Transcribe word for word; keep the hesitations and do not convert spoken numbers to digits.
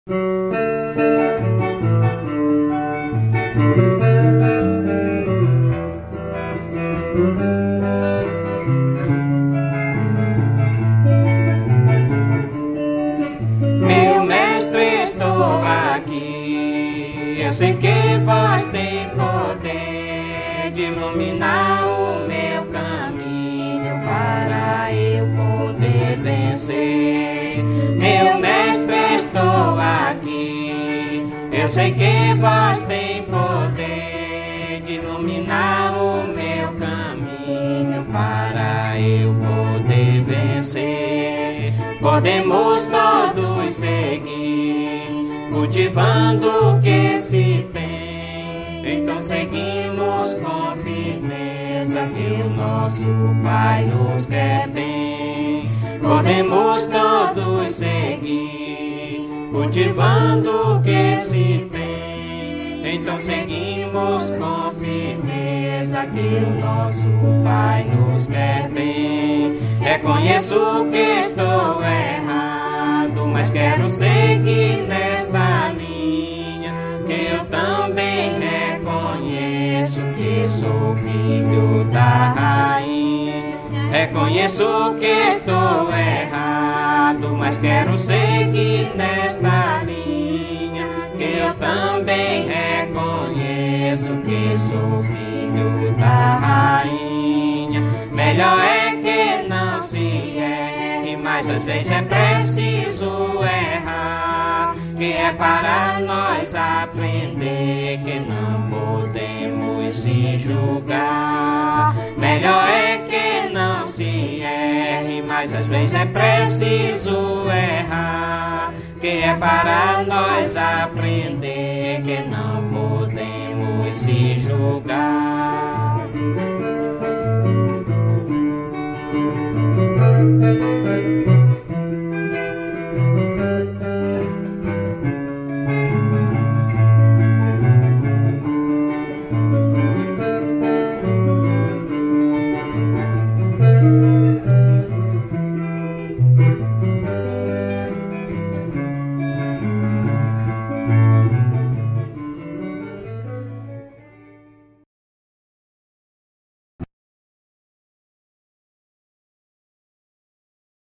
Meu mestre, estou aqui. Eu sei que vós tem poder de iluminar o meu caminho para eu poder vencer. Meu mestre, estou aqui. Eu sei que vós tem poder de iluminar o meu caminho para eu poder vencer. Podemos todos seguir, cultivando o que se tem. Então seguimos com firmeza que o nosso Pai nos quer bem. Podemos todos seguir, cultivando o que se tem. Então seguimos com firmeza que o nosso Pai nos quer bem. Reconheço que estou errado, mas quero seguir nesta linha, que eu também reconheço que sou filho da rainha. Reconheço que estou errado, mas quero seguir nesta linha, que eu também reconheço que sou filho da rainha. Melhor é que não se erre, mas às vezes é preciso errar, que é para nós aprender que não podemos se julgar. Melhor é que não se erre, mas às vezes é preciso errar, que é para nós aprender que não podemos se julgar. Música